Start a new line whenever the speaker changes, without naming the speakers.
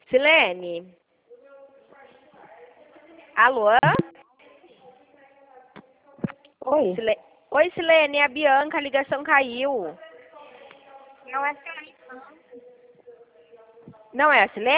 Silene? Alô?
Oi.
Oi, Silene, é a Bianca, a ligação caiu.
Não é Silene.
Não é a Silene?